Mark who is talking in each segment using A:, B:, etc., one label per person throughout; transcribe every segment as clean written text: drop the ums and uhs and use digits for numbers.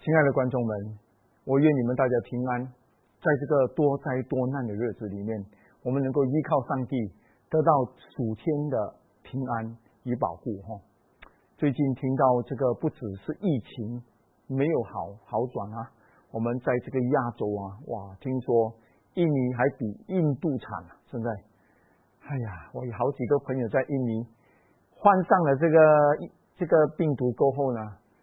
A: 亲爱的观众们，我愿你们大家平安，在这个多灾多难的日子里面，我们能够依靠上帝，得到属天的平安与保护。最近听到这个不只是疫情没有好转啊，我们在这个亚洲啊，哇，听说印尼还比印度惨啊！现在，我有好几个朋友在印尼患上了这个病毒过后呢，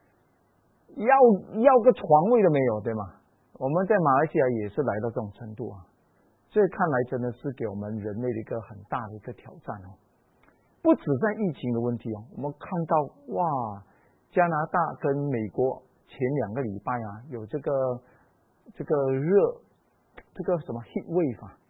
A: 要个床位都没有，对吗？我们在马来西亚也是来到这种程度啊，所以看来真的是给我们人类的一个很大的一个挑战哦。不止在疫情的问题哦，我们看到哇，加拿大跟美国前2个礼拜啊，有这个热，这个什么 heat wave 啊，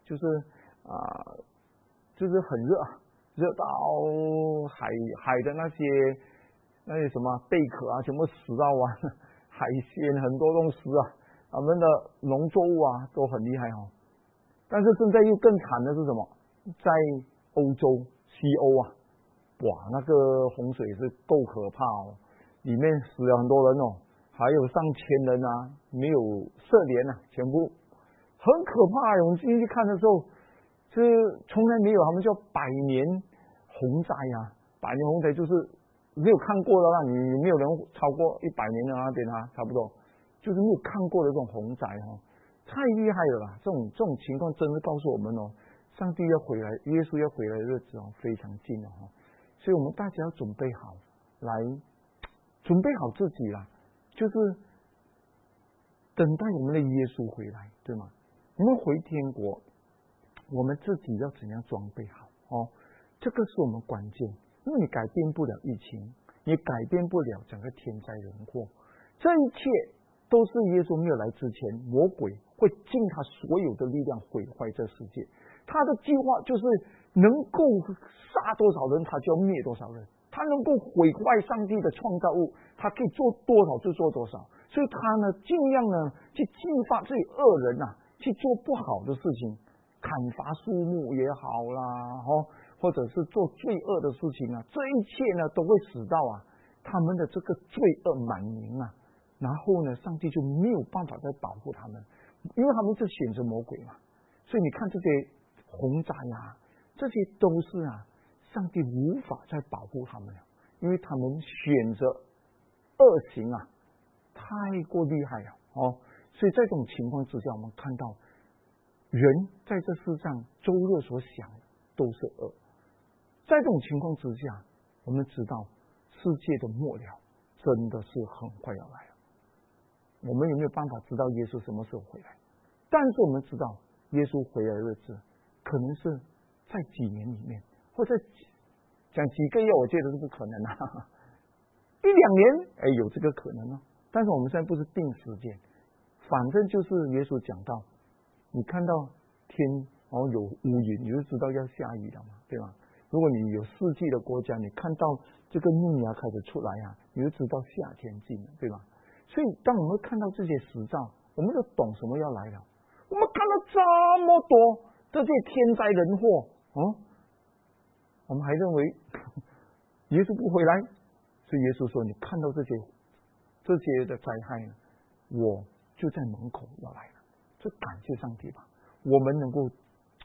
A: 就是很热到海的那些什么贝壳啊，全部死到啊，海鲜很多都死啊，他们的农作物啊都很厉害哦。但是现在又更惨的是什么？在欧洲西欧啊，哇，那个洪水是够可怕哦，里面死了很多人哦，还有上千人啊，没有涉联啊，全部很可怕。我们进去看的时候，是从来没有，他们叫百年洪灾啊，百年洪灾就是没有看过的啦，你没有人超过100年的那边啊，差不多就是没有看过的这种洪灾哦，太厉害了啦！这种情况真的告诉我们哦，上帝要回来，耶稣要回来的日子哦，非常近了哦。所以我们大家要准备好，准备好自己啦，就是等待我们的耶稣回来，对吗？我们回天国，我们自己要怎样装备好哦？这个是我们关键，因为你改变不了疫情，也改变不了整个天灾人祸，这一切都是耶稣没有来之前，魔鬼会尽他所有的力量毁坏这世界。他的计划就是能够杀多少人，他就要灭多少人；他能够毁坏上帝的创造物，他可以做多少就做多少。所以他呢，尽量呢去激发这些恶人啊，去做不好的事情，砍伐树木也好啦，或者是做罪恶的事情啊，这一切呢都会使到啊他们的这个罪恶满盈啊，然后呢，上帝就没有办法再保护他们，因为他们是选择魔鬼嘛。所以你看这些洪灾啊，这些都是啊，上帝无法再保护他们了，因为他们选择恶行啊，太过厉害了哦。所以在这种情况之下，我们看到人在这世上周日所想的都是恶。在这种情况之下，我们知道世界的末了真的是很快要来了。我们有没有办法知道耶稣什么时候回来？但是我们知道耶稣回来的日子可能是在几年里面，或者讲几个月，我觉得是不可能啊。1-2年，有这个可能哦。但是我们现在不是定时间，反正就是耶稣讲到，你看到天有乌云，你就知道要下雨了嘛，对吧？如果你有4季的国家，你看到这个嫩芽开始出来啊，你就知道夏天近了，对吧？所以当我们看到这些时兆，我们就懂什么要来了。我们看到这么多这些天灾人祸我们还认为耶稣不回来，所以耶稣说：“你看到这些的灾害呢，我就在门口要来了。”就感谢上帝吧，我们能够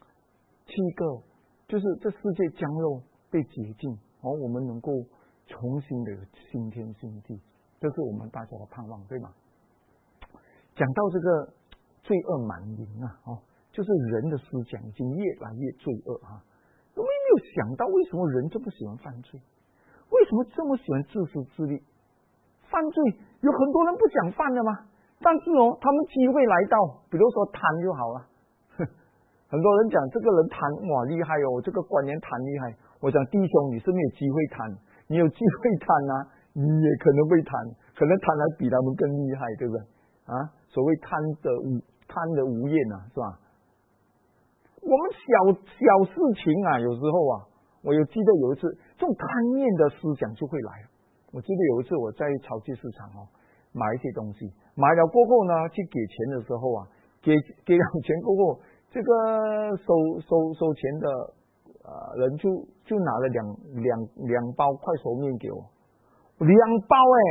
A: 就是这世界将要被洁净，我们能够重新的有新天新地，这是我们大家的盼望，对吗？讲到这个罪恶满盈啊，就是人的思想已经越来越罪恶啊。我们没有想到为什么人这么喜欢犯罪，为什么这么喜欢自私自利？犯罪有很多人不想犯的吗？但是他们机会来到，比如说贪就好了。很多人讲这个人贪，哇厉害哦，这个官员贪厉害。我讲弟兄，你是没有机会贪，你有机会贪啊，你也可能会贪，可能贪还比他们更厉害，对不对？所谓贪得无厌啊，是吧？我们小事情啊，有时候啊，我记得有一次，这种贪念的思想就会来了。我记得有一次我在超级市场买一些东西，买了过后呢，去给钱的时候啊，给了钱过后，这个收钱的人就拿了两包快熟面给我，2包给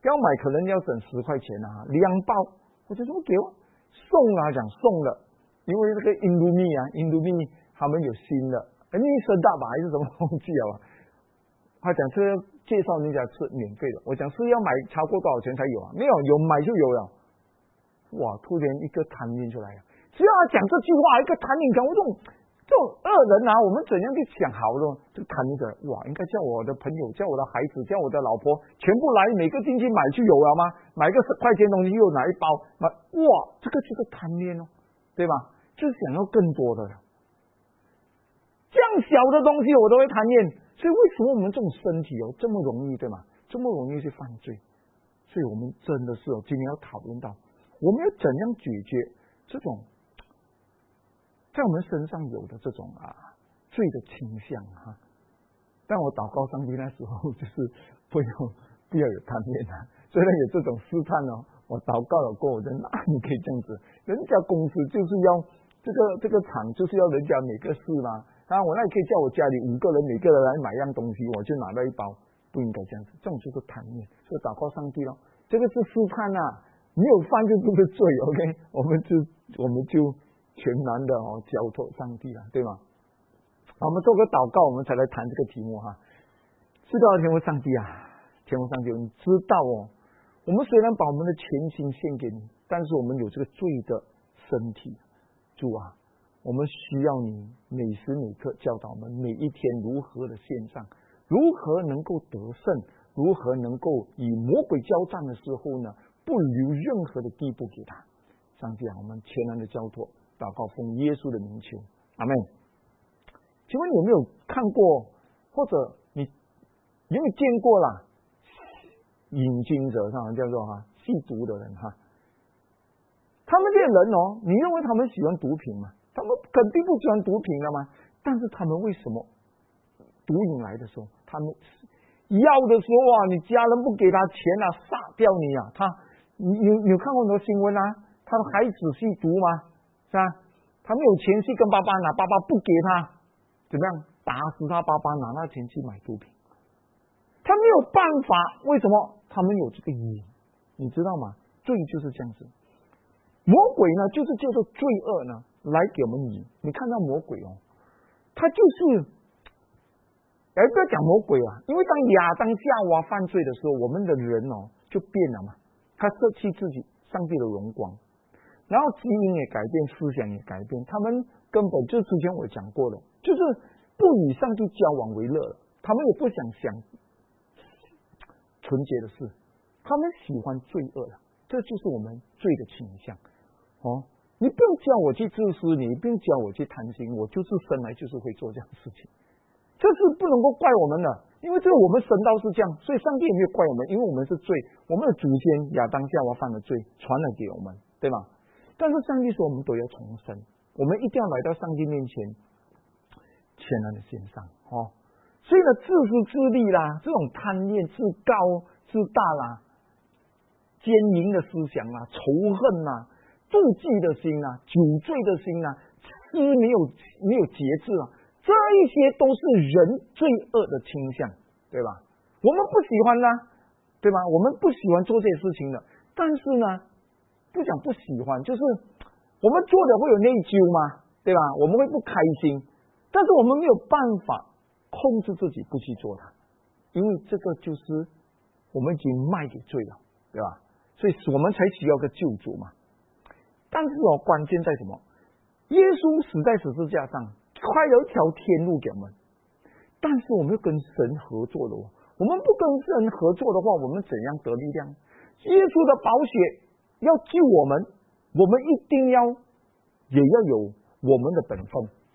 A: 要买可能要省10块钱啊，2包，我就说给我送啊，讲送了，因为这个印度米他们有新的，你生大吧还是什么东西啊？他讲是介绍人家是免费的，我讲是要买超过多少钱才有啊？没有，有买就有了。哇！突然一个贪念出来了，只要他讲这句话，一个贪念讲我这种恶人啊，我们怎样去想好了？这个贪念出来，哇！应该叫我的朋友、叫我的孩子、叫我的老婆，全部来，每个进去买就有了吗？买个10块钱东西又拿一包，哇！这个就是贪念哦，对吧？就是想要更多的了。这样小的东西我都会贪念，所以为什么我们这种身体这么容易，对吗？这么容易去犯罪？所以我们真的是今天要讨论到，我们要怎样解决这种在我们身上有的这种罪的倾向哈。但我祷告上帝那时候就是不要有贪念虽然有这种试探我祷告了过后，你可以这样子，人家公司就是要这个厂就是要人家每个事嘛。当然我那也可以叫我家里5个人，每个人来买样东西，我就拿到一包，不应该这样子，这种就是贪念。所以祷告上帝这个是试探没有犯就不是罪 ，OK， 我们就全然的交托上帝了，对吗？我们做个祷告，我们才来谈这个题目哈。知道天父上帝天父上帝，你知道我们虽然把我们的全心献给你，但是我们有这个罪的身体，主我们需要你每时每刻教导我们每一天如何的献上，如何能够得胜，如何能够与魔鬼交战的时候呢，不留任何的地步给他。上帝我们全然的交托，祷告奉耶稣的名求，阿们。请问你有没有看过，或者你有没有见过瘾君者上叫做吸毒的人他们这些人你认为他们喜欢毒品吗？他们肯定不喜欢毒品的吗？但是他们为什么毒瘾来的时候，他们要的时候你家人不给他钱杀掉你你有看过很多新闻他的孩子吸毒吗？是吧？他没有钱去跟爸爸拿，爸爸不给他，怎么样打死他爸爸，拿那钱去买毒品。他没有办法，为什么？他们有这个瘾，你知道吗？罪就是这样子。魔鬼呢，就是叫做罪恶呢，来给我们瘾。你看到魔鬼他就是不要讲魔鬼因为当亚当夏娃犯罪的时候，我们的人就变了嘛，他舍弃自己上帝的荣光，然后基因也改变，思想也改变，他们根本就之前我讲过了，就是不与上帝交往为乐了，他们也不想纯洁的事，他们喜欢罪恶了，这就是我们罪的倾向你不用叫我去自私，你不用叫我去贪心，我就是生来就是会做这样的事情，这是不能够怪我们的，因为这我们神道是这样，所以上帝也没有怪我们，因为我们是罪，我们的祖先亚当夏娃犯的罪传了给我们，对吗？但是上帝说我们都要重生，我们一定要来到上帝面前全然的献上所以呢，自私自利这种贪念、自高自大奸淫的思想仇恨妒忌的心酒醉的心吃没有节制这一些都是人罪恶的倾向，对吧？我们不喜欢对吧？我们不喜欢做这些事情的，但是呢，不讲不喜欢，就是我们做的会有内疚嘛，对吧？我们会不开心，但是我们没有办法控制自己不去做它，因为这个就是我们已经卖给罪了，对吧？所以我们才需要个救主嘛。但是关键在什么？耶稣死在十字架上，开了一条天路给我们，但是我们要跟神合作的我们不跟神合作的话，我们怎样得力量？耶稣的宝血要救我们，我们一定也要有我们的本分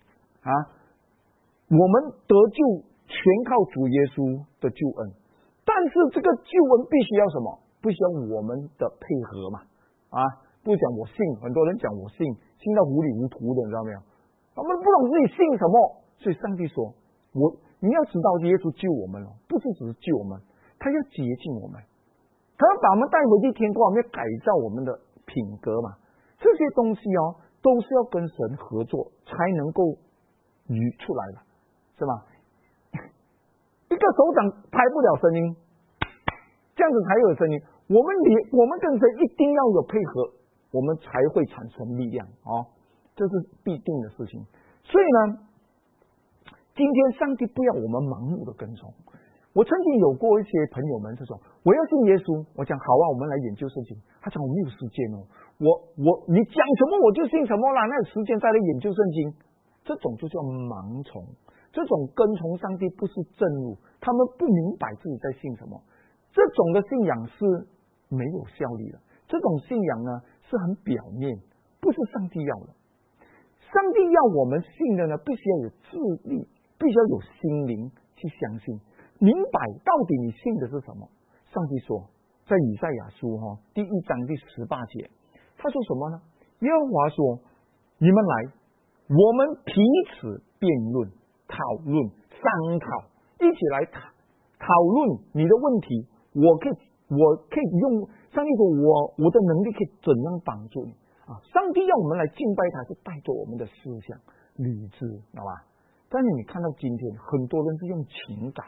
A: 我们得救全靠主耶稣的救恩，但是这个救恩必须要什么？必须要我们的配合嘛不讲我信，很多人讲我信到糊里糊涂的，你知道没有？他们不懂自己信什么，所以上帝说你要知道耶稣救我们不是只是救我们，他要洁净我们，他要把我们带回去天国，我们要改造我们的品格嘛。这些东西都是要跟神合作才能够鱼出来的，是吧？一个手掌拍不了声音，这样子才有声音。 我们跟神一定要有配合，我们才会产生力量这是必定的事情。所以呢，今天上帝不要我们盲目的跟从。我曾经有过一些朋友们这种，我要信耶稣，我讲好啊，我们来研究圣经。他讲我没有时间你讲什么我就信什么啦，那有时间再来研究圣经。这种就叫盲从，这种跟从上帝不是正路，他们不明白自己在信什么。这种的信仰是没有效力的，这种信仰呢是很表面，不是上帝要的。上帝要我们信的呢，必须要有智力，必须要有心灵去相信，明白到底你信的是什么。上帝说，在以赛亚书第1章第18节，他说什么呢？耶和华说，你们来，我们彼此辩论、讨论、商讨，一起来讨论你的问题。我可以用上帝说我的能力可以怎样帮助你上帝要我们来敬拜他，是带着我们的思想理智，知道吧？但是你看到今天很多人是用情感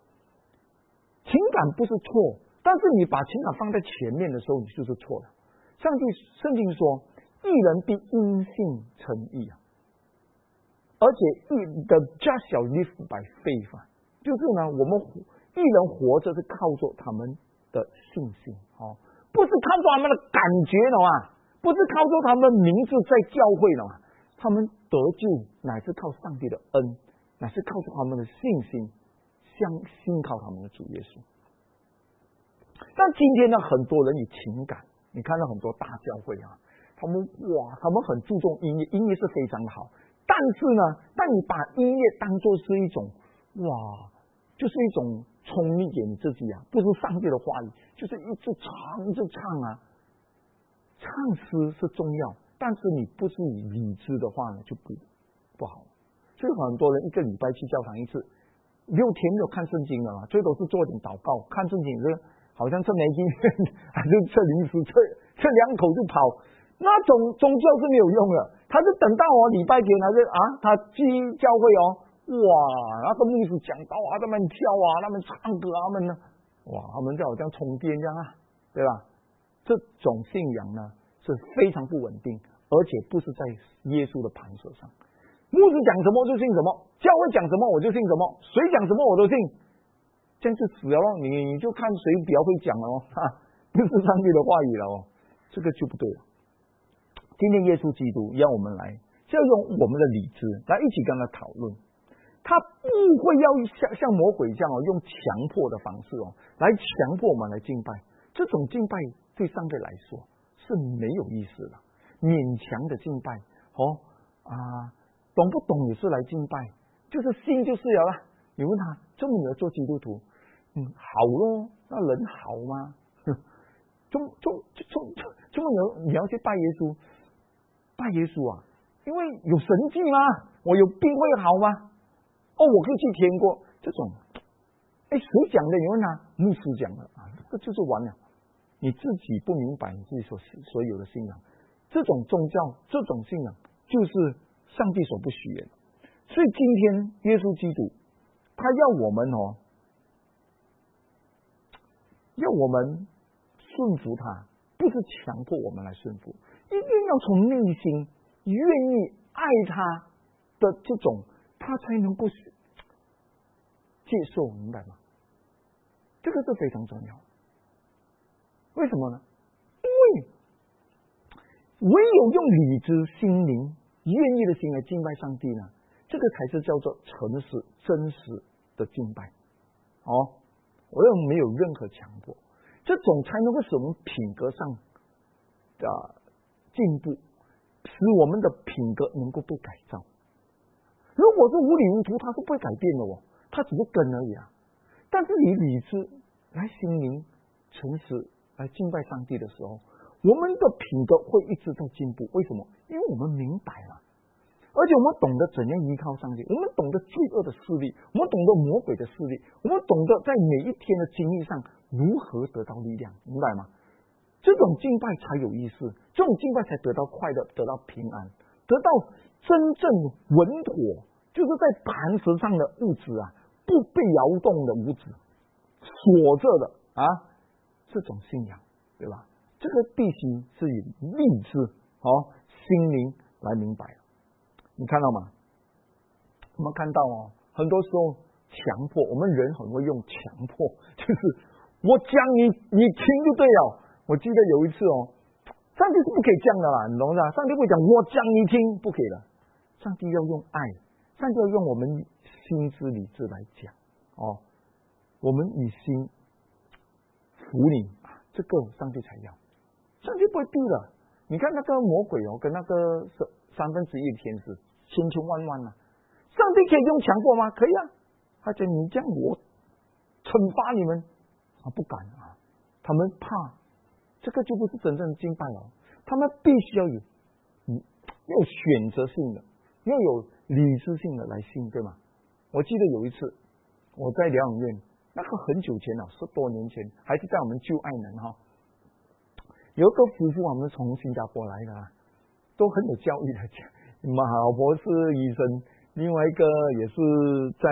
A: 不是错，但是你把情感放在前面的时候，你就是错了。圣经说，义人必因信称义而且the just shall live by faith， 就是呢，我们义人活着是靠着他们的信心不是靠着他们的感觉不是靠着他们名字在教会他们得救乃是靠上帝的恩，乃是靠着他们的信心，信靠他们的主耶稣。但今天呢，很多人以情感，你看到很多大教会他们很注重音乐，音乐是非常的好，但是呢，当你把音乐当作是一种就是一种聪明给你自己不是上帝的话语，就是一直唱唱诗是重要，但是你不是以理智的话呢，就不好。所以很多人一个礼拜去教堂一次，6天没有看圣经了最多是做点祷告，看圣经好像吃没经验，还是吃零食，吃2口就跑，那种宗教是没有用的。他是等到礼拜天还是他去教会那个牧师讲道他们跳他们唱歌他们呢他们就好像充电这样对吧？这种信仰呢是非常不稳定，而且不是在耶稣的磐石上。牧师讲什么就信什么，教会讲什么我就信什么，谁讲什么我都信，这样就死了你就看谁比较会讲不是上帝的话语了这个就不对了。今天耶稣基督要我们来，就要用我们的理智来一起跟他讨论，他不会要像魔鬼这样用强迫的方式来强迫我们来敬拜。这种敬拜对上帝来说是没有意思的，勉强的敬拜懂不懂也是来敬拜，就是信就是了你问他这么你要做基督徒好咯，那人好吗？这么你要去拜耶稣因为有神迹吗？我有病会好吗？我可以去天国，这种谁讲的？你问他，牧师讲的这就是完了。你自己不明白你自己所有的信仰，这种宗教这种信仰就是上帝所不许的。所以今天耶稣基督他要我们顺服他，不是强迫我们来顺服，一定要从内心愿意爱他的这种，他才能够接受，明白吗？这个是非常重要。为什么呢？因为唯有用理智、心灵、愿意的心来敬拜上帝呢，这个才是叫做诚实、真实的敬拜。我又没有任何强迫，这种才能够使我们品格上的进步，使我们的品格能够被改造。如果是无理无图，它是不会改变的它只是根而已但是你理智来心灵诚实来敬拜上帝的时候，我们的品格会一直在进步。为什么？因为我们明白了，而且我们懂得怎样依靠上帝，我们懂得罪恶的势力，我们懂得魔鬼的势力，我们懂得在每一天的经历上如何得到力量，明白吗？这种敬拜才有意思，这种敬拜才得到快乐，得到平安，得到真正稳妥，就是在磐石上的物质不被摇动的物质，锁着的这种信仰对吧？这个必须是以理智心灵来明白。你看到吗？我们看到很多时候强迫，我们人很会用强迫，就是我讲你听就对了。我记得有一次上帝是不可以这样的啦，你懂吗？上帝会讲我讲你听，不可以的。上帝要用爱，上帝要用我们心之理智来讲我们以心服你，这个上帝才要。上帝不会逼的。你看那个魔鬼跟那个1/3的天使，千千万万上帝可以用强迫吗？可以啊。他讲你这样我惩罚你们不敢他们怕，这个就不是真正的敬拜了。他们必须要有选择性的，要有理智性的来信，对吗？我记得有一次我在疗养院，那个很久前10多年前，还是在我们旧爱能有一个夫妇，我们从新加坡来的都很有教育的讲，老婆是医生，另外一个也是在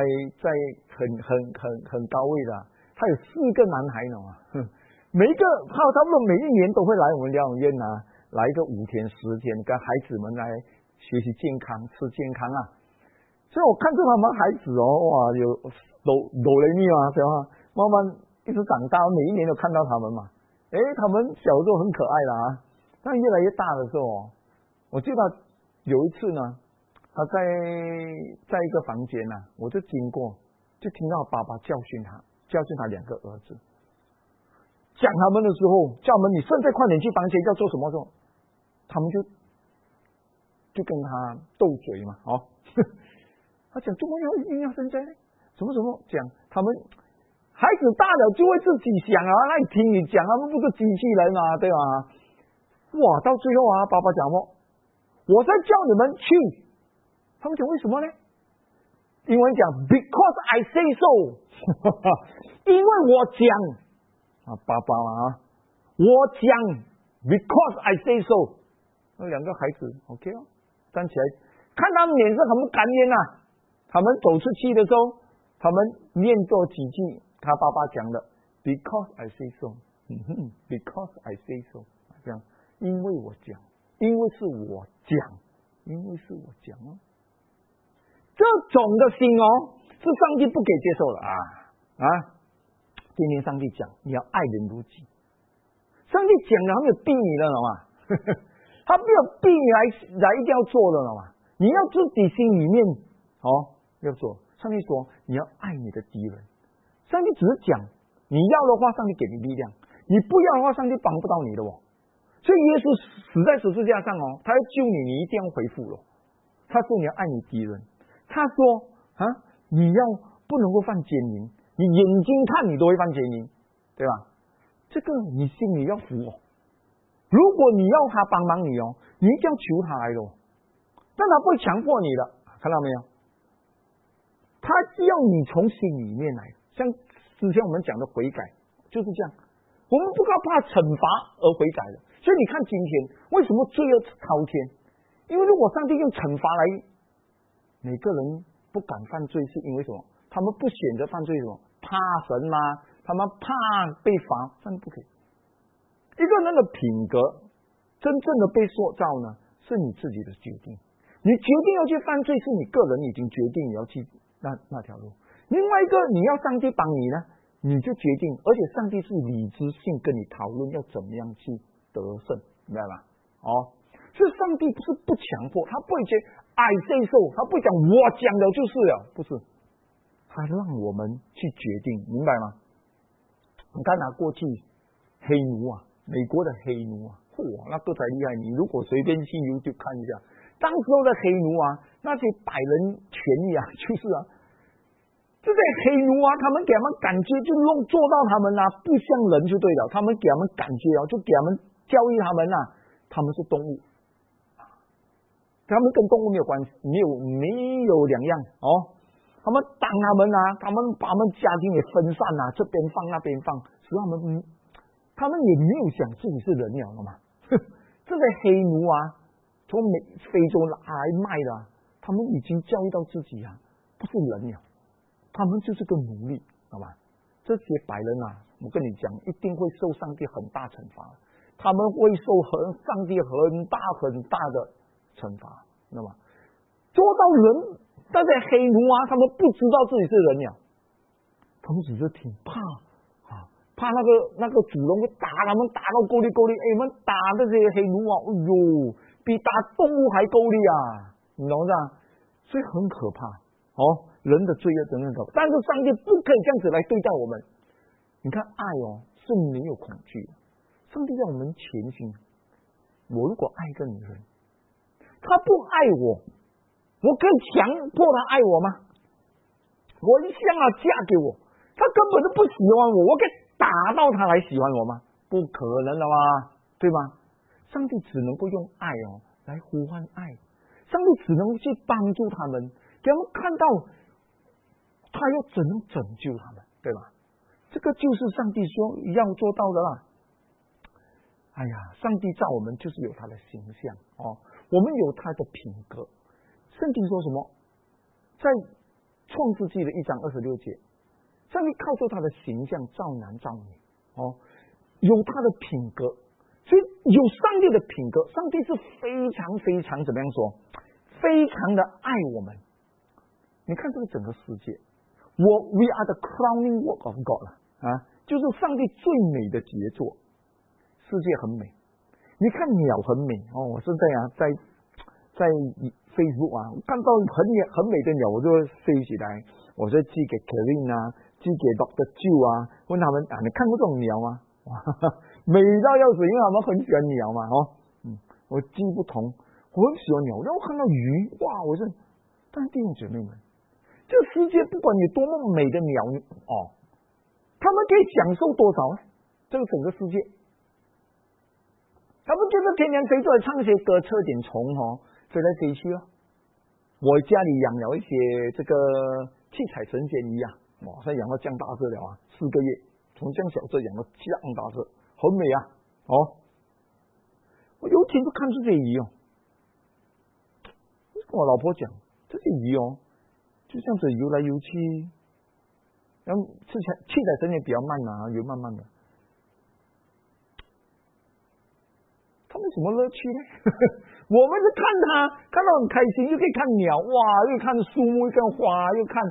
A: 很高位的，他有4个男孩呢每一个差不多每一年都会来我们疗养院来一个5天10天，跟孩子们来学习健康，吃健康所以我看着他们孩子哇，有哆来咪对吧？慢慢一直长大，每一年都看到他们嘛。他们小时候很可爱的但越来越大的时候我记得有一次呢，他在一个房间我就经过，就听到爸爸教训他2个儿子，讲他们的时候，叫他们你现在快点去房间要做什么时候，他们就跟他斗嘴嘛他讲怎么一定要现在呢？什么讲他们孩子大了就会自己想那你听你讲，他们不是机器人嘛，对吧？哇，到最后爸爸讲我在叫你们去，他们讲为什么呢？英文讲 because I say so 因为我讲爸爸我讲 because I say so。 那2个孩子 OK 站起来，看他们脸色很不甘愿他们走出去的时候，他们念做几句他爸爸讲的 because I say so because I say so， 这样因为我讲，因为是我讲，因为是我讲这种的心是上帝不给接受的今天上帝讲你要爱人如己，上帝讲了他没有逼你了吗？他没有逼你来一定要做的了吗？你要自己心里面要做。上帝说你要爱你的敌人，上帝只是讲你要的话上帝给你力量，你不要的话上帝帮不到你的所以耶稣死在十字架上他要救你，你一定要回复了。他说你要爱你敌人，他说你要不能够犯奸淫，你眼睛看你都会犯奸淫，对吧？这个你心里要服如果你要他帮忙你你一定要求他来的但他不会强迫你的，看到没有？他要你从心里面来，像之前我们讲的悔改就是这样，我们不要怕惩罚而悔改的。所以你看今天为什么罪恶滔天？因为如果上帝用惩罚来，每个人不敢犯罪，是因为什么？他们不选择犯罪，什么？怕神吗？他们怕被罚，上帝不可以。一个人的品格真正的被塑造呢，是你自己的决定。你决定要去犯罪，是你个人已经决定你要去那条路。另外一个，你要上帝帮你呢，你就决定，而且上帝是理智性跟你讨论要怎么样去得胜，明白吗？所以上帝不是不强迫，他不会讲 I say so， 他不会讲我讲的就是了，不是，他让我们去决定，明白吗？你看过去黑奴美国的黑奴那个才厉害。你如果随便去 YouTube 看一下，当时候的黑奴那些百人权益就是这些黑奴他们给他们感觉就做到他们不像人就对了，他们给他们感觉就给他们教育他们他们是动物，他们跟动物没有关系，没有两样他们当他们他们把他们家庭也分散这边放那边放，使他们也没有想自己是人了嘛。这些黑奴从非洲来卖的他们已经教育到自己不是人了，他们就是个奴隶，好吧？这些白人我跟你讲，一定会受上帝很大惩罚，他们会受上帝很大很大的惩罚。那么做到人，那些黑奴啊，他们不知道自己是人了，他们只是挺怕怕那个主人会打他们，打到够力，我们打这些黑奴啊，哎呦，比打动物还够力啊，你懂不懂？所以很可怕人的罪恶真的可怕，但是上帝不可以这样子来对待我们。你看爱是没有恐惧的，上帝让我们前行。我如果爱一个女人，她不爱我，我可以强迫她爱我吗？我一向嫁给我，她根本就不喜欢我，我可以打到她来喜欢我吗？不可能的嘛，对吗？上帝只能够用爱来呼唤爱，上帝只能去帮助他们，给他们看到他要怎能拯救他们，对吧？这个就是上帝说要做到的啦。哎呀，上帝造我们就是有他的形象我们有他的品格。圣经说什么？在创世纪的1章26节，上帝靠着他的形象造男造女有他的品格，所以有上帝的品格，上帝是非常非常怎么样说？非常的爱我们。你看这个整个世界，We are the crowning work of God 就是上帝最美的杰作。世界很美，你看鸟很美我是在 Facebook 看到很美的鸟，我就会飞起来，我就寄给 Kevin 寄给 Dr. Joe 问他们你看过这种鸟吗？美到要死，因为他们很喜欢鸟嘛我寄不同，我很喜欢鸟，然后看到鱼我是，但是弟兄姐妹们，这个世界不管有多么美的鸟他们可以享受多少呢？这个整个世界，他们就是天天飞出来唱些歌，吃点虫飞来飞去我家里养了一些这个七彩神仙鱼现在养到这样大只了4个月，从这样小只养到这样大只，很美我有天就看这些鱼跟我老婆讲，这些鱼就这样子游来游去，然后七彩神仙比较慢游慢慢的，他们什么乐趣呢？我们是看到很开心，又可以看鸟又看树木，又看花，又看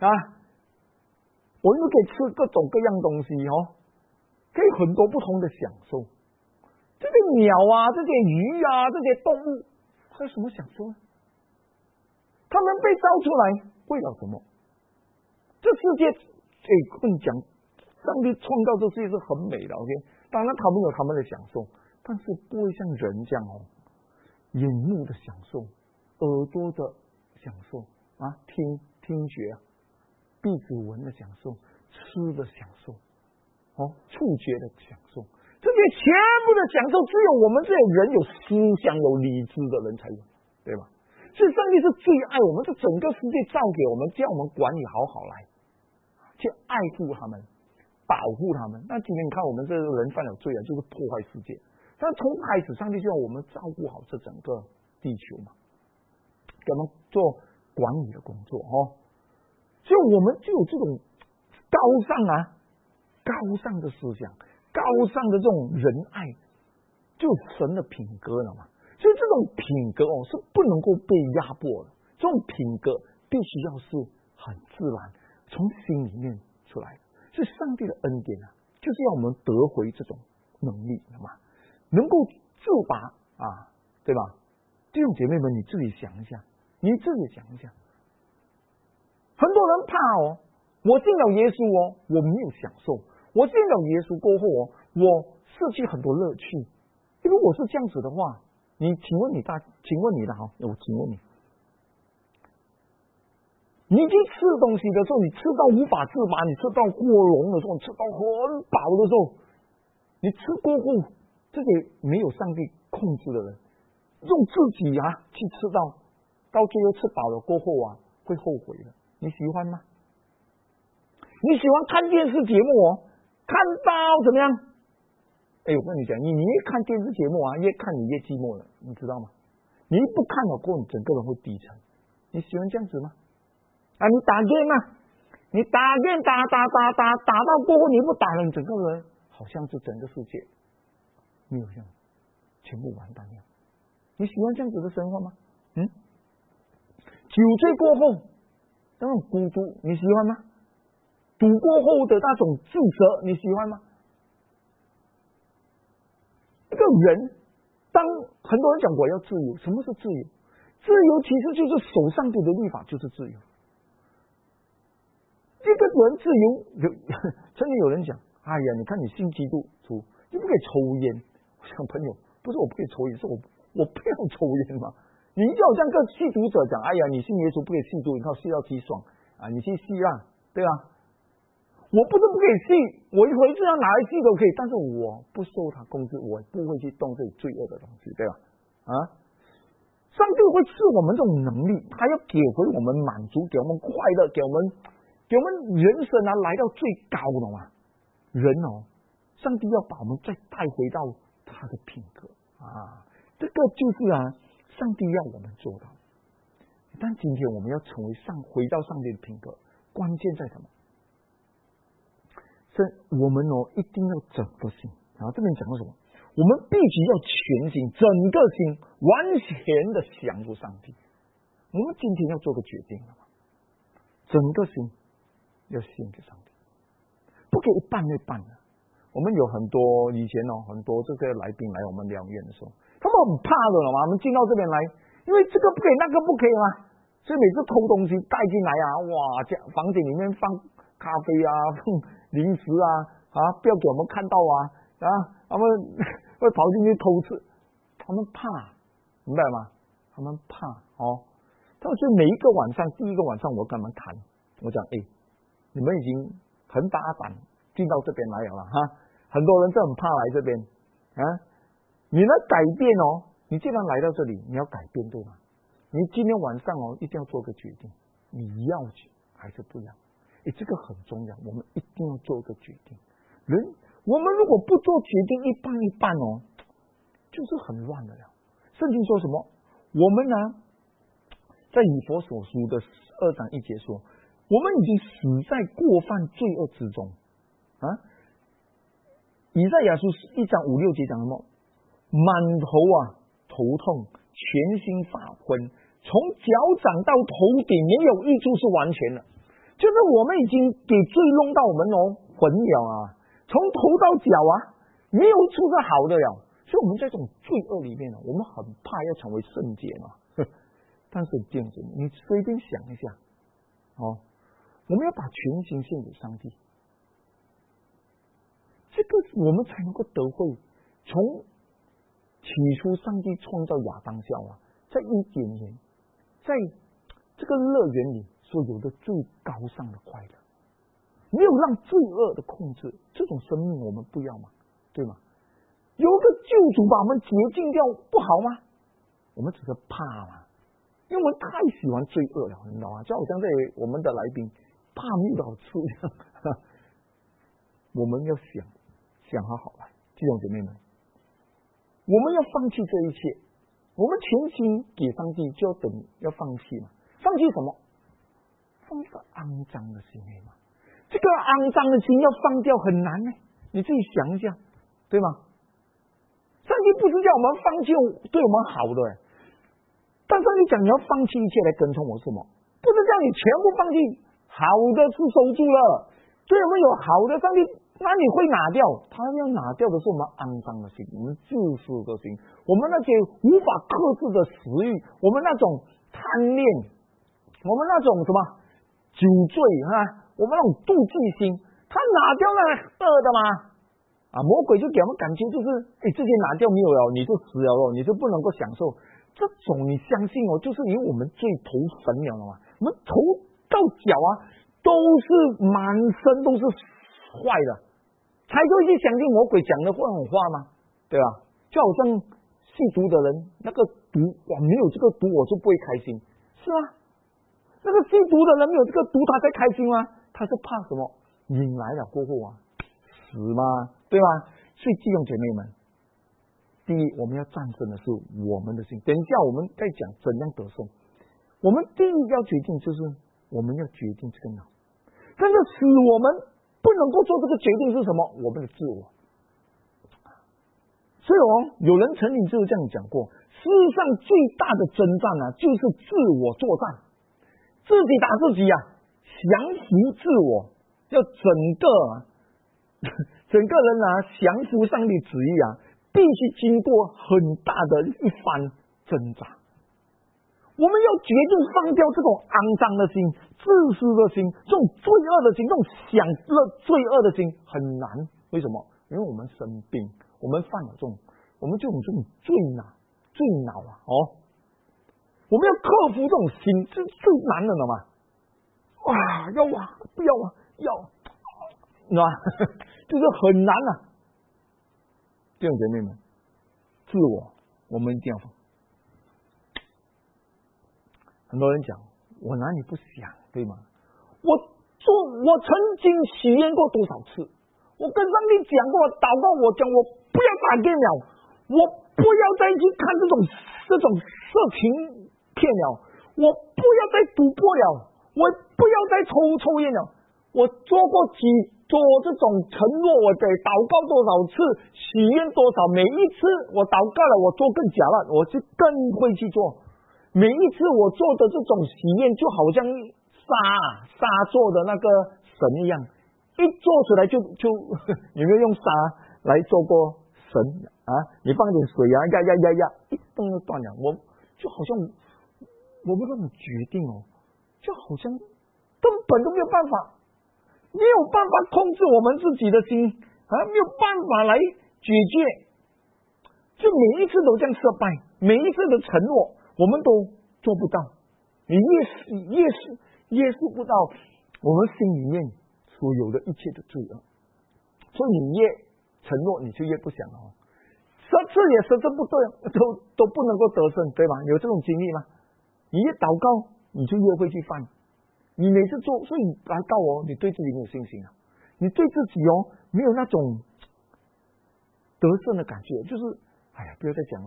A: 我们又可以吃各种各样东西可以很多不同的享受。这些鸟这些鱼这些动物还有什么享受呢？他们被造出来为了什么？这世界跟你讲，上帝创造这世界是很美的 OK， 当然他们有他们的享受，但是不会像人这样眼目的享受，耳朵的享受听觉鼻子闻的享受，吃的享受触觉的享受，这些全部的享受只有我们这些人有思想有理智的人才有，对吧？所以上帝是最爱我们，这整个世界造给我们，叫我们管理好来去爱护他们，保护他们。那今天你看我们这个人犯了罪就是破坏世界，但从开始上帝就要我们照顾好这整个地球嘛，给我们做管理的工作所以我们就有这种高尚的思想，高尚的这种仁爱，就神的品格了嘛。所以这种品格是不能够被压迫的，这种品格必须要是很自然从心里面出来的。所以上帝的恩典就是要我们得回这种能力嘛，能够自拔对吧？弟兄姐妹们，你自己想一下，很多人怕我信了耶稣我没有享受，我信了耶稣过后我失去很多乐趣。如果是这样子的话，请问你你去吃东西的时候，你吃到无法自拔，你吃到过笼的时候，你吃到很饱的时候，你吃过后，这些没有上帝控制的人，用自己去吃到最后吃饱了过后会后悔的。你喜欢吗？你喜欢看电视节目看到怎么样？我跟你讲，你越看电视节目越看你越寂寞了，你知道吗？你一不看过后，你整个人会低沉。你喜欢这样子吗？你打 game 你打电打到过后，你不打了，你整个人好像是整个世界没有像全部完蛋了。你喜欢这样子的生活吗？酒醉过后那种孤独，你喜欢吗？赌过后的那种自责，你喜欢吗？一个人，当很多人讲我要自由，什么是自由？自由其实就是守上帝的律法，就是自由。这个人自由，曾经有人讲，哎呀，你看你信基督徒，你不可以抽烟。我想朋友，不是我不可以抽烟，是我不要抽烟嘛。你要像个吸毒者讲，哎呀，你信耶稣不可以吸毒，你靠吸到几爽啊？你去吸啦，对吧？我不是不可以吸，我一回去要拿来吸都可以，但是我不受他控制，我不会去动这罪恶的东西，对吧？上帝会赐我们这种能力，他要给回我们满足，给我们快乐，给我们人生来到最高的嘛。人上帝要把我们再带回到他的品格这个就是上帝要我们做到。但今天我们要成为回到上帝的品格，关键在什么？是我们一定要整个心。这边讲到什么？我们必须要全心、整个心、完全的降服上帝。我们今天要做个决定了嘛？整个心要献给上帝，不可以一半一半的。我们有很多以前很多这些来宾来我们疗院的时候，他们很怕的了嘛。我们进到这边来，因为这个不可以，那个不可以嘛，所以每次偷东西带进来哇，这房间里面放咖啡放零食不要给我们看到他们会跑进去偷吃，他们怕，明白吗？他们怕但是每一个晚上，第一个晚上我跟他们谈，我讲你们已经很大胆进到这边来了很多人是很怕来这边你要改变你既然来到这里，你要改变，对吗？你今天晚上一定要做个决定，你要去还是不要？这个很重要，我们一定要做个决定。我们如果不做决定，一半一半就是很乱的了。圣经说什么？我们在以弗所书的2章1节说，我们已经死在过犯罪恶之中以赛亚书1章5、6节讲什么？满头痛，全身发昏，从脚掌到头顶没有一处是完全的，就是我们已经给罪弄到我们混了从头到脚没有处是好的了。所以我们在这种罪恶里面我们很怕要成为圣洁嘛。但是弟兄姊妹，你随便想一下我们要把全心献给上帝，这个我们才能够得会。从起初上帝创造亚当夏娃，在伊甸园，在这个乐园里所有的最高尚的快乐，没有让罪恶的控制，这种生命我们不要吗？对吗？有个救主把我们洁净掉不好吗？我们只是怕嘛，因为我们太喜欢罪恶了，你知道吗？就好像我们的来宾怕蜜好吃一样我们要想好来，弟兄姐妹们，我们要放弃这一切，我们全心给上帝，就要放弃嘛。放弃什么？放一个肮脏的心嘛。这个肮脏的心要放掉很难你自己想一下，对吗？上帝不是叫我们放弃对我们好的但上帝讲你要放弃一切来跟从我是什么？不是叫你全部放弃，好的是收住了，对我们有好的，上帝那你会拿掉，他要拿掉的是我们肮脏的心，我们自私的心，我们那些无法克制的食欲，我们那种贪恋，我们那种什么酒醉我们那种妒忌心，他拿掉那恶的吗？魔鬼就给我们感觉就是这些拿掉没有了，你就死了你就不能够享受。这种你相信就是因为我们最头粉了嘛，我们头到脚都是满身都是坏的，才会去相信魔鬼讲的这种话吗？对吧？就好像吸毒的人，那个毒没有这个毒我就不会开心，是吗？那个吸毒的人没有这个毒他才开心吗？他是怕什么？瘾来了过后死吗？对吧？所以弟兄姐妹们，第一我们要战胜的是我们的心。等一下我们再讲怎样得胜。我们第一要决定就是我们要决定这个脑。 但是使我们不能够做这个决定是什么？我们的自我。所以有人曾经就是这样讲过，世上最大的征战就是自我作战，自己打自己降服自我，要整个人降服上帝旨意必须经过很大的一番挣扎。我们要决定放掉这种肮脏的心、自私的心、这种罪恶的心、这种享乐罪恶的心很难。为什么？因为我们生病，我们犯了我们这种罪恼我们要克服这种心，这最难的了嘛。要不要要，是吧？就是很难弟兄姐妹们，自我们一定要放。很多人讲我哪里不想，对吗？我曾经许愿过多少次，我跟上帝讲过，祷告，我讲我不要打电脑，我不要再去看这种色情片了，我不要再赌博了，我不要再抽烟了。我做这种承诺，我得祷告多少次，许愿多少，每一次我祷告了，我做更假了，我就更会去做。每一次我做的这种许愿，就好像沙做的那个神一样，一做出来就有没有用沙来做过神你放点水压，一动就断了。我就好像我们这种决定就好像根本都没有办法，没有办法控制我们自己的心没有办法来解决，就每一次都这样失败，每一次的承诺我们都做不到，你越是不到我们心里面所有的一切的罪恶，所以你越承诺你就越不想十次也十次不对，都不能够得胜，对吧？有这种经历吗？你越祷告你就越会去犯，你每次做，所以来告你对自己没有信心你对自己没有那种得胜的感觉，就是不要再讲了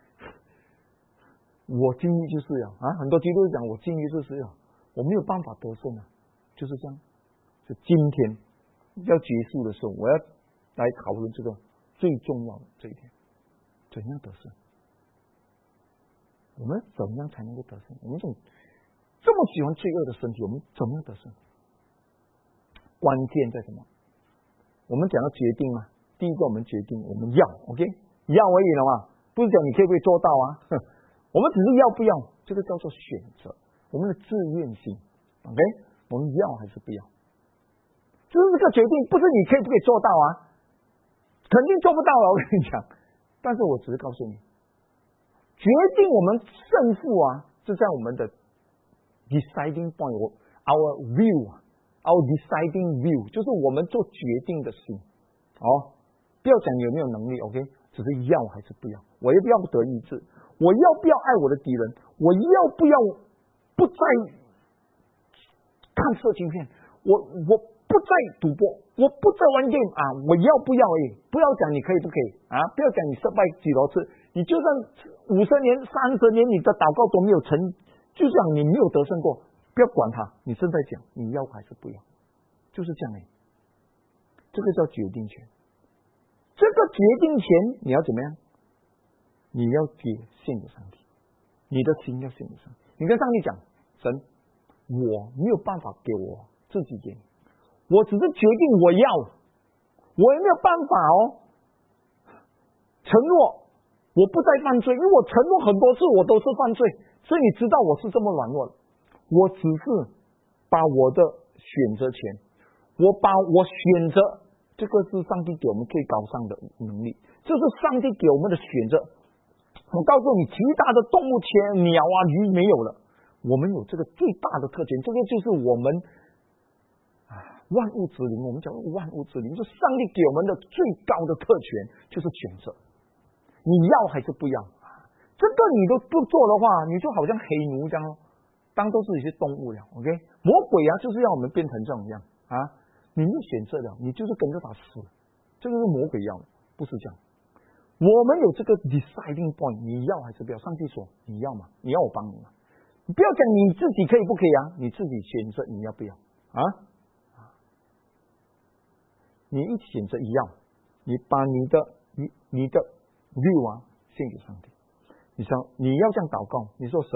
A: 我尽力就是很多基督徒讲我尽力就是我没有办法得胜就是这样。就今天要结束的时候，我要来讨论这个最重要的这一点，怎样得胜？我们怎样才能够得胜？我们这么喜欢罪恶的身体，我们怎么样得胜？关键在什么？我们讲要决定嘛，第一个我们决定我们要 OK 要而已了嘛，不是讲你可以不可以做到我们只是要不要，这个叫做选择，我们的自愿性 OK 我们要还是不要，就是这个决定，不是你可以不可以做到肯定做不到我跟你讲，但是我只是告诉你，决定我们胜负是在我们的 deciding point our deciding view 就是我们做决定的心不要讲你有没有能力 OK 只是要还是不要，我要不要得医治，我要不要爱我的敌人，我要不要不再看色情片，我不再赌博，我不再玩 game 我要不要不要讲你可以不可以不要讲你失败几多次，你就算50年30年你的祷告都没有成，就像你没有得胜过，不要管他，你正在讲你要还是不要，就是这样这个叫决定权。这个决定权你要怎么样？你要献给上帝，你的心要献给上帝。你跟上帝讲，神，我没有办法给我自己给你，我只是决定我要，我也没有办法承诺我不再犯罪，因为我承诺很多次我都是犯罪，所以你知道我是这么软弱的，我只是把我的选择权，我把我选择，这个是上帝给我们最高尚的能力，这是上帝给我们的选择。我告诉你，其他的动物、鸟鱼没有了，我们有这个最大的特权，这个就是我们万物之灵，我们讲万物之灵，就是上帝给我们的最高的特权，就是选择，你要还是不要？这个你都不做的话，你就好像黑奴这样当做是一些动物了 OK 魔鬼就是要我们变成这种样你就选择了，你就是跟着他死，这个是魔鬼要的，不是这样。我们有这个 deciding point， 你要还是不要？上帝说你要吗？你要我帮你吗？你不要讲你自己可以不可以你自己选择你要不要你一选择一样，你把你的欲望献给上帝。你说你要这样祷告，你说神，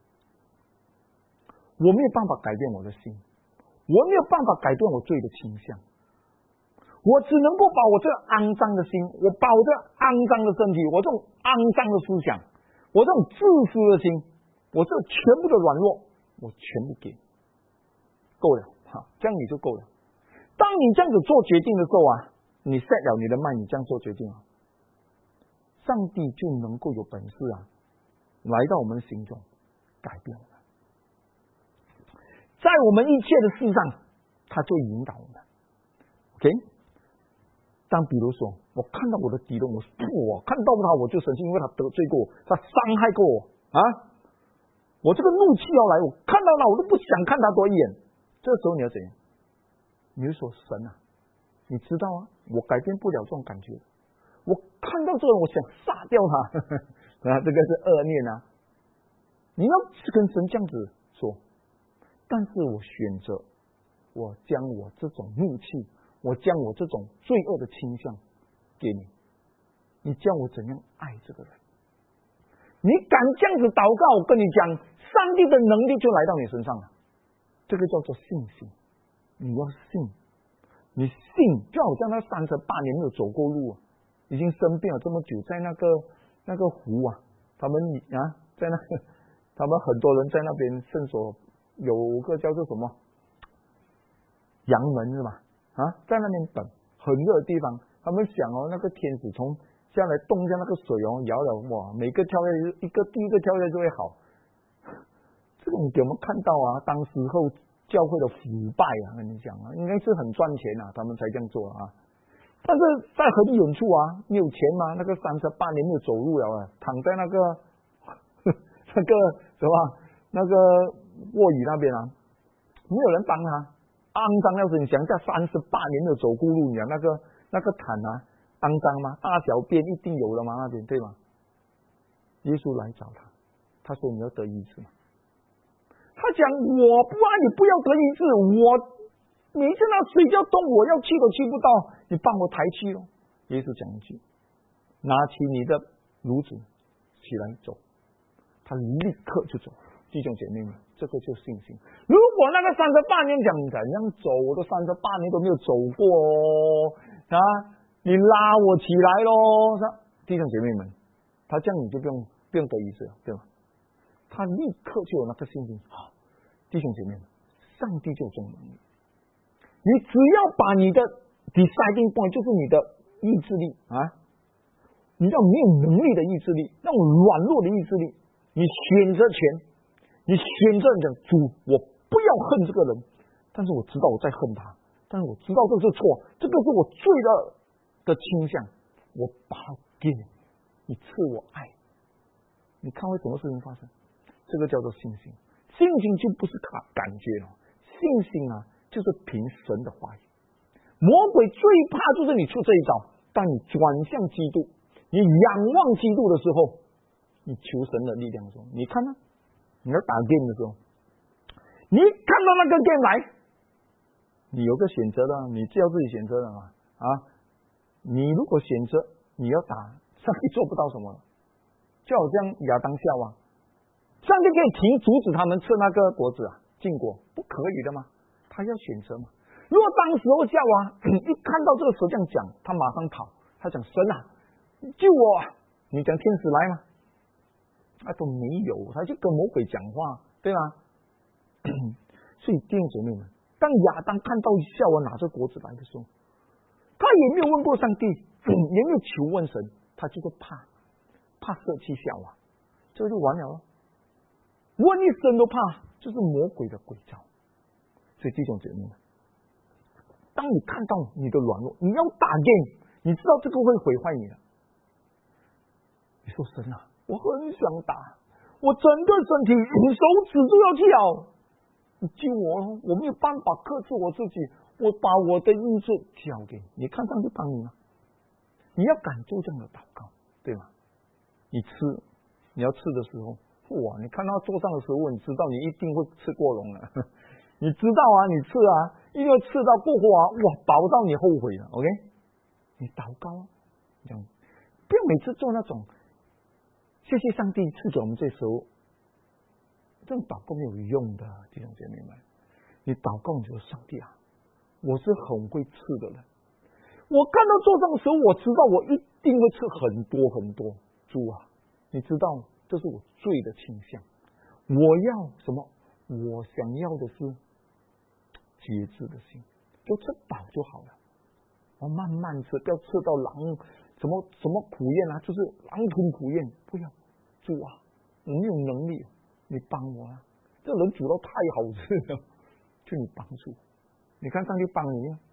A: 我没有办法改变我的心，我没有办法改变我罪的倾向，我只能够把我这肮脏的心，我把我这肮脏的身体，我这种肮脏的思想，我这种自私的心，我这全部的软弱，我全部给，够了，好，这样你就够了。当你这样子做决定的时候啊，你 set 了你的mind，你这样做决定啊，上帝就能够有本事啊，来到我们的心中，改变我们，在我们一切的事上，他就引导我们。OK， 当比如说，我看到我的敌人，我看到他我就生气，因为他得罪过我，他伤害过我啊，我这个怒气要来，我看到他我都不想看他多一眼。这时候你要怎样？你就说神啊，你知道啊，我改变不了这种感觉。我看到这个人，我想杀掉他，这个是恶念啊！你要跟神这样子说，但是我选择，我将我这种怒气，我将我这种罪恶的倾向给你，你叫我怎样爱这个人？你敢这样子祷告，我跟你讲，上帝的能力就来到你身上了。这个叫做信心，你要信，你信，就好像那38年没有走过路啊。已经生病了这么久，在那个湖啊，他们啊，在那个，他们很多人在那边圣所有个叫做什么阳门是吧？啊，在那边等，很热的地方，他们想哦，那个天使从下来动一下那个水哦，摇了哇，每个跳下去第一个跳下去就会好。这种给我们看到啊，当时候教会的腐败啊，跟你讲啊，应该是很赚钱啊，他们才这样做啊。但是在很远处啊，你有钱吗？那个38年没有走路了啊，躺在那个什么那个卧椅那边啊，没有人帮他，肮脏要是你想一下，38年没有走过路，你讲那个毯啊，肮脏吗？大小便一定有了吗？那边对吗？耶稣来找他，他说你要得医治吗？他讲我不啊，你不要得医治，我每次那水就动，我要去都去不到，你帮我抬去咯。耶稣讲一句，拿起你的褥子起来走，他立刻就走。弟兄姐妹们，这个就是信心。如果那个38年讲怎样走，我都38年都没有走过哦啊，你拉我起来咯，弟兄姐妹们，他这样你就不用得医治了，对吧？他立刻就有那个信心。好，弟兄姐妹们，上帝就有这种能力。你只要把你的 deciding point， 就是你的意志力啊，你要没有能力的意志力，那种软弱的意志力，你选择权，你选择讲主，我不要恨这个人，但是我知道我在恨他，但是我知道这是错，这个是我罪的倾向，我把它给你，你赐我爱，你看会什么事情发生？这个叫做信心。信心就不是感觉了，信心啊，就是凭神的话语。魔鬼最怕就是你出这一招，当你转向基督，你仰望基督的时候，你求神的力量的时候，你看啊，你要打 game 的时候，你看到那个 game 来，你有个选择的，你只要自己选择的嘛啊，你如果选择你要打，上帝做不到什么，就好像亚当夏娃，上帝可以阻止他们吃那个果子啊，禁果，不可以的吗？他要选择嘛。如果当时候夏娃一看到这个蛇这样讲，他马上跑，他讲神啊，救我！你讲天使来吗？他都没有，他就跟魔鬼讲话，对吗？所以弟兄姐妹们，当亚当看到夏娃拿着果子来的时候，他也没有问过上帝，也没有求问神，他就是怕舍弃夏娃，这个就完了。问一声都怕，就是魔鬼的诡诈。所以弟兄姐妹们，当你看到你的软弱，你要打 game， 你知道这个会毁坏你的。你说神啊，我很想打，我整个身体手指都要跳，你救我，我没有办法克制我自己，我把我的意志交给你，你看上帝帮你吗？你要敢做这样的祷告，对吗？你要吃的时候，哇！你看到桌上的食物，你知道你一定会吃过笼了。你知道啊，你吃啊， 一定会刺到过后啊，哇，饱到你后悔了。OK， 你祷告啊，这样不要每次做那种谢谢上帝赐给我们这时候，这种祷告没有用的，弟兄姐妹们。你祷告你就说上帝啊，我是很会吃的人，我看到桌上的时候，我知道我一定会吃很多很多。主啊，你知道这是我罪的倾向，我要什么？我想要的是节制的心，就吃饱就好了。我慢慢吃，不要吃到什么苦咽啊，就是狼吞虎咽，不要。主啊，我没有能力，你帮我啊！这人煮到太好吃了，求你帮助。你看上帝帮你啊！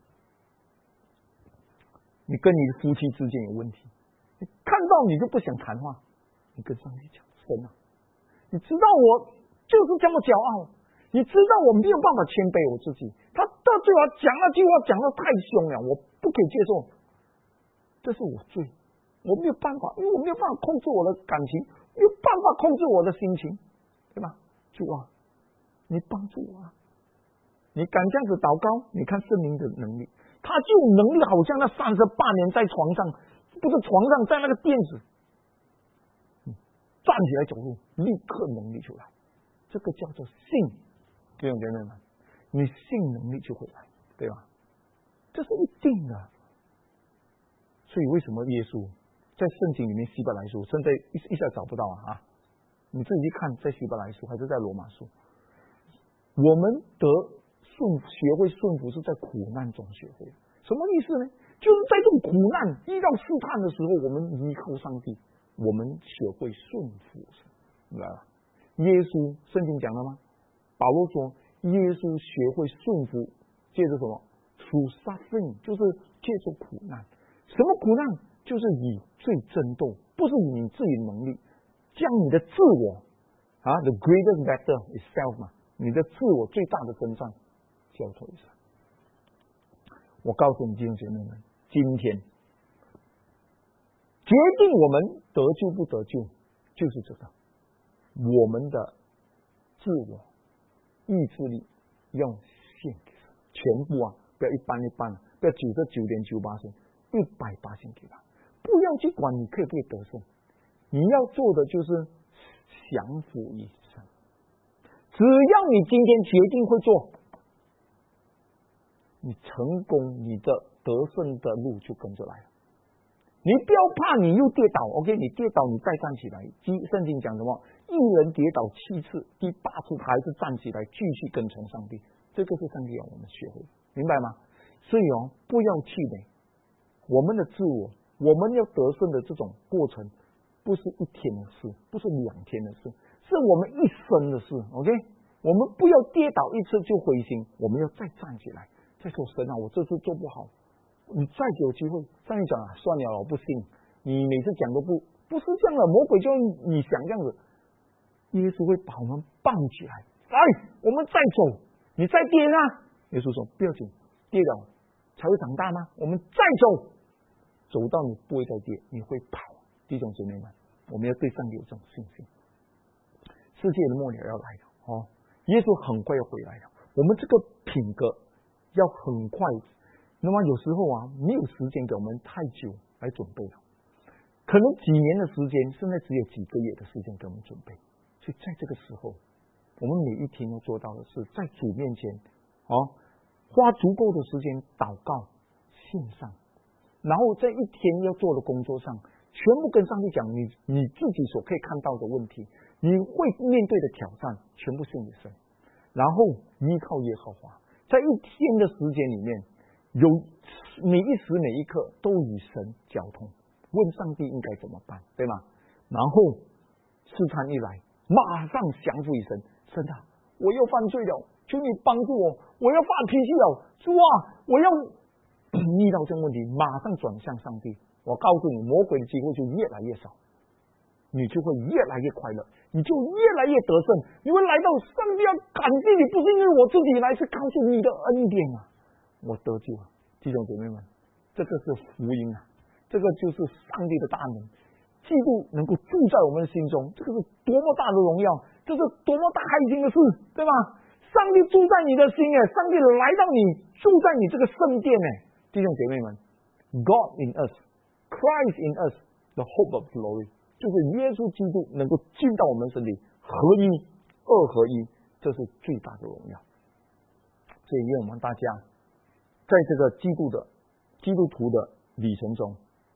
A: 你跟你的夫妻之间有问题，你看到你就不想谈话，你跟上帝讲，神啊，你知道我就是这么骄傲，你知道我没有办法谦卑我自己，他到最后讲那句话讲得太凶了，我不可以接受，这是我罪，我没有办法，因为我没有办法控制我的感情，没有办法控制我的心情，对吧？主啊，你帮助我啊！你敢这样子祷告，你看圣灵的能力，他就有能力，好像那38年在床上，不是床上，在那个垫子，站起来走路，立刻能力就来，这个叫做信。弟兄姐妹们，你信能力就会来，对吧？这是一定的。所以为什么耶稣在圣经里面希伯来书，现在一下找不到啊？你自己去看，在希伯来书还是在罗马书，我们学会顺服是在苦难中学会的。什么意思呢？就是在这种苦难遇到试探的时候，我们依靠上帝，我们学会顺服，明白吧？耶稣圣经讲了吗？保罗说耶稣学会顺服，借着什么？ through suffering， 就是借着苦难。什么苦难？就是与罪争斗，不是以你自己能力，将你的自我the greatest battle is self 嘛，你的自我最大的征战交托一下。我告诉你弟兄姐妹们，今天决定我们得救不得救，就是这个我们的自我意志力要献给神，全部不要一般一般，不要99.98%，100%给他，不要去管你可不可以得胜，你要做的就是降服于神。只要你今天决定会做，你成功，你的得胜的路就跟着来了。你不要怕你又跌倒 ，OK？ 你跌倒，你再站起来。圣经讲什么？一人跌倒7次，第8次他还是站起来，继续跟从上帝。这个是上帝要我们学会，明白吗？所以不要气馁，我们的自我，我们要得胜的这种过程，不是1天的事，不是2天的事，是我们一生的事。OK？ 我们不要跌倒一次就灰心，我们要再站起来，再说神啊，我这次做不好。你再给我机会，上帝讲算了，我不信。你每次讲都不是这样的，魔鬼就你想这样子，耶稣会把我们抱起来，来，我们再走，你再跌啊！耶稣说不要紧，跌倒才会长大吗？我们再走，走到你不会再跌，你会跑。弟兄姐妹们，我们要对上帝有这种信心。世界的末了要来了耶稣很快要回来了，我们这个品格要很快。那么有时候没有时间给我们太久来准备了，可能几年的时间，现在只有几个月的时间给我们准备。所以在这个时候，我们每一天要做到的是，在主面前花足够的时间祷告、献上，然后在一天要做的工作上，全部跟上帝讲你自己所可以看到的问题，你会面对的挑战，全部献给神，然后依靠耶和华，在一天的时间里面。有每一时每一刻都与神交通，问上帝应该怎么办，对吗？然后试探一来，马上降服于神。神啊，我又犯罪了，求你帮助我，我要发脾气了，主啊，我要遇到这个问题，马上转向上帝。我告诉你，魔鬼的机会就越来越少，你就会越来越快乐，你就越来越得胜。你会来到上帝要感谢你，不是因为我自己来，是靠着你的恩典我得救了，弟兄姐妹们，这个是福音这个就是上帝的大能，基督能够住在我们的心中，这个是多么大的荣耀，这是多么大开心的事，对吧？ 上帝住在你的心哎，上帝来到你，住在你这个圣殿哎，弟兄姐妹们 ，God in us, Christ in us, the hope of glory， 就是耶稣基督能够进到我们身体，合一，二合一，这是最大的荣耀。所以愿我们大家在这个基督徒的旅程中，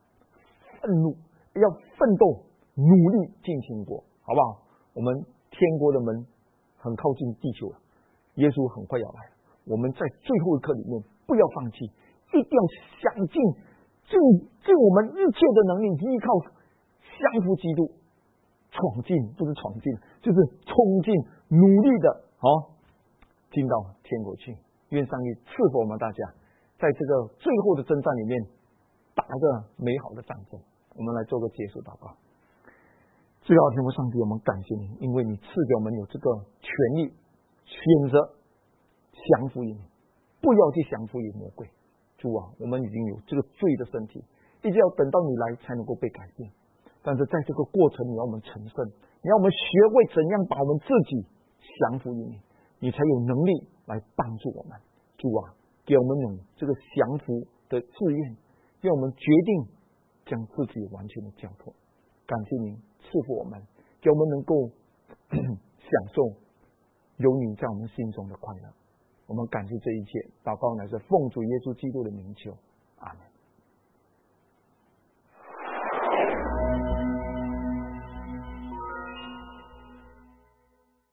A: 要奋斗，努力进天国，好不好？我们天国的门很靠近地球了，耶稣很快要来了。我们在最后一刻里面不要放弃，一定要想尽我们一切的能力，依靠降服基督，闯进不是闯进，就是冲进，努力的进到天国去。愿上帝赐福我们大家，在这个最后的征战里面打一个美好的战争。我们来做个结束祷告。最高天父上帝，我们感谢你，因为你赐给我们有这个权利，选择降服于你，不要去降服于魔鬼。主啊，我们已经有这个罪的身体，一直要等到你来才能够被改变。但是在这个过程，你要我们成圣，你要我们学会怎样把我们自己降服于你，你才有能力来帮助我们。主啊，给我们有这个降服的志愿，让我们决定将自己完全的交托。感谢您赐福我们，给我们能够享受有你在我们心中的快乐。我们感谢这一切，祷告乃是奉主耶稣基督的名求，阿们。